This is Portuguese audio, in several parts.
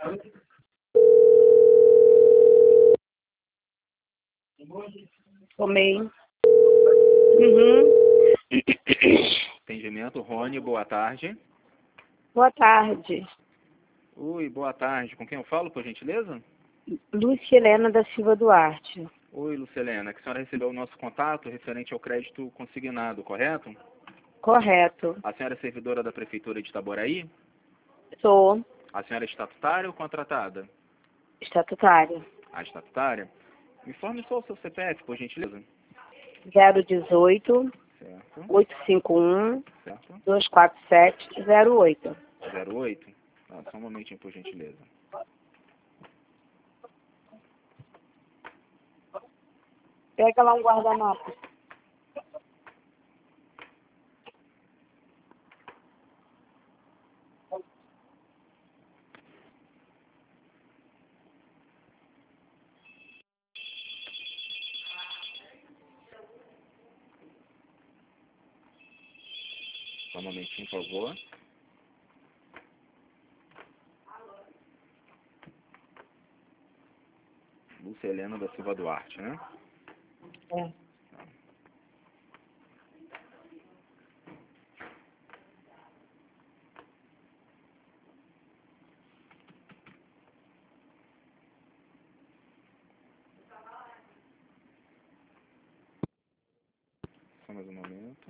Tomei. Uhum. Atendimento, Rony, boa tarde. Boa tarde. Oi, boa tarde. Com quem eu falo, por gentileza? Lúcia Helena da Silva Duarte. Oi, Lucelena, que a senhora recebeu o nosso contato referente ao crédito consignado, correto? Correto. A senhora é servidora da Prefeitura de Itaboraí? Sou A senhora é estatutária ou contratada? estatutária. A estatutária? Informe só o seu CPF, por gentileza. 018 Certo, 851 certo. 247 08. 08? Ah, só um momentinho, por gentileza. Pega lá um guardanapo. Só um momentinho, por favor. Lúcia Helena da Silva Duarte, né? É. Só mais um momento.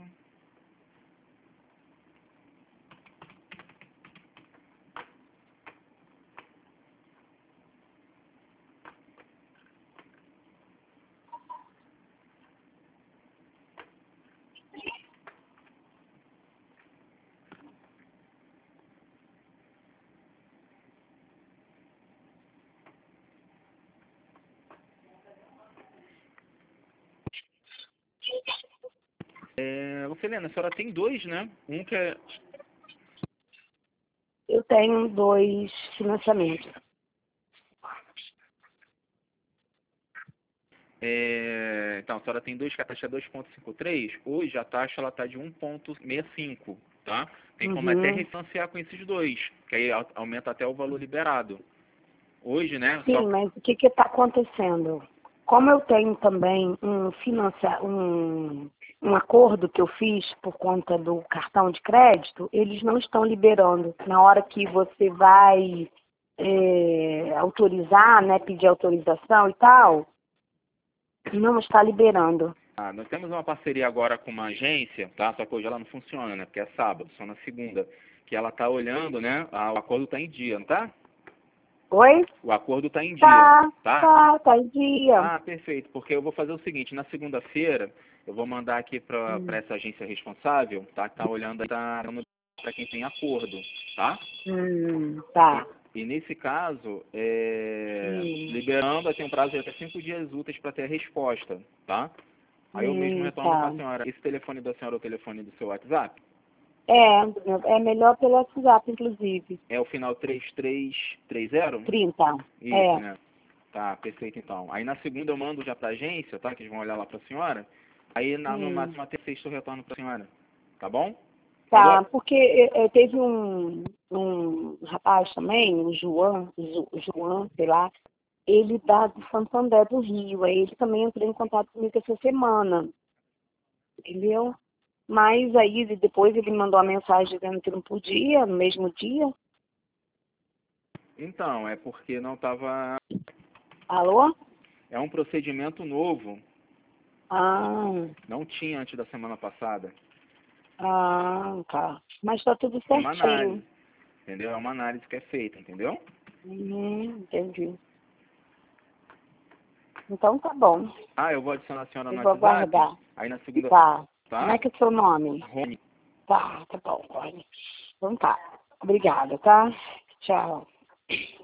Lucelena, a senhora tem dois, né? Um que é... Eu tenho 2 financiamentos. Então, a senhora tem dois que a taxa é 2,53. Hoje a taxa ela está de 1,65, tá? Tem como até refinanciar com esses dois, que aí aumenta até o valor liberado. Hoje, né? Sim, mas o que está acontecendo? Como eu tenho também um acordo que eu fiz por conta do cartão de crédito, eles não estão liberando. Na hora que você vai autorizar, né, pedir autorização e tal, não está liberando. Nós temos uma parceria agora com uma agência, tá? Só que hoje ela não funciona, né? Porque é sábado, só na segunda. Que ela tá olhando, né? O acordo tá em dia, não tá? Oi? O acordo tá em dia, tá? Tá em dia. Ah, perfeito. Porque eu vou fazer o seguinte, na segunda-feira, eu vou mandar aqui para essa agência responsável, tá? Que tá olhando, tá dando para quem tem acordo, tá? Tá. E nesse caso, liberando, tem um prazo de até 5 dias úteis para ter a resposta, tá? Aí eu mesmo retorno com a senhora. Esse telefone da senhora é o telefone do seu WhatsApp? É melhor pelo WhatsApp, inclusive. É o final 3330? 30. Isso, né? Tá, perfeito então. Aí na segunda eu mando já pra agência, tá? Que eles vão olhar lá pra senhora. Aí no máximo até sexta eu retorno pra senhora. Tá bom? Tá, Agora, porque teve um rapaz também, o João, sei lá, ele dá do Santander do Rio, aí ele também entrou em contato comigo essa semana, entendeu? Mas aí depois ele mandou uma mensagem dizendo que não podia, no mesmo dia. então, é porque não tava... Alô? É um procedimento novo. Ah, Não tinha antes da semana passada. tá. Mas tá tudo É uma análise, certinho. entendeu? É uma análise que é feita, entendeu? Entendi. Então tá bom. Eu vou adicionar a senhora Eu no vou WhatsApp. aguardar. Aí na segunda... Tá. Como Tá? é que é o seu nome? Rony. Tá bom, Rony. Então tá. Obrigada, tá? Tchau.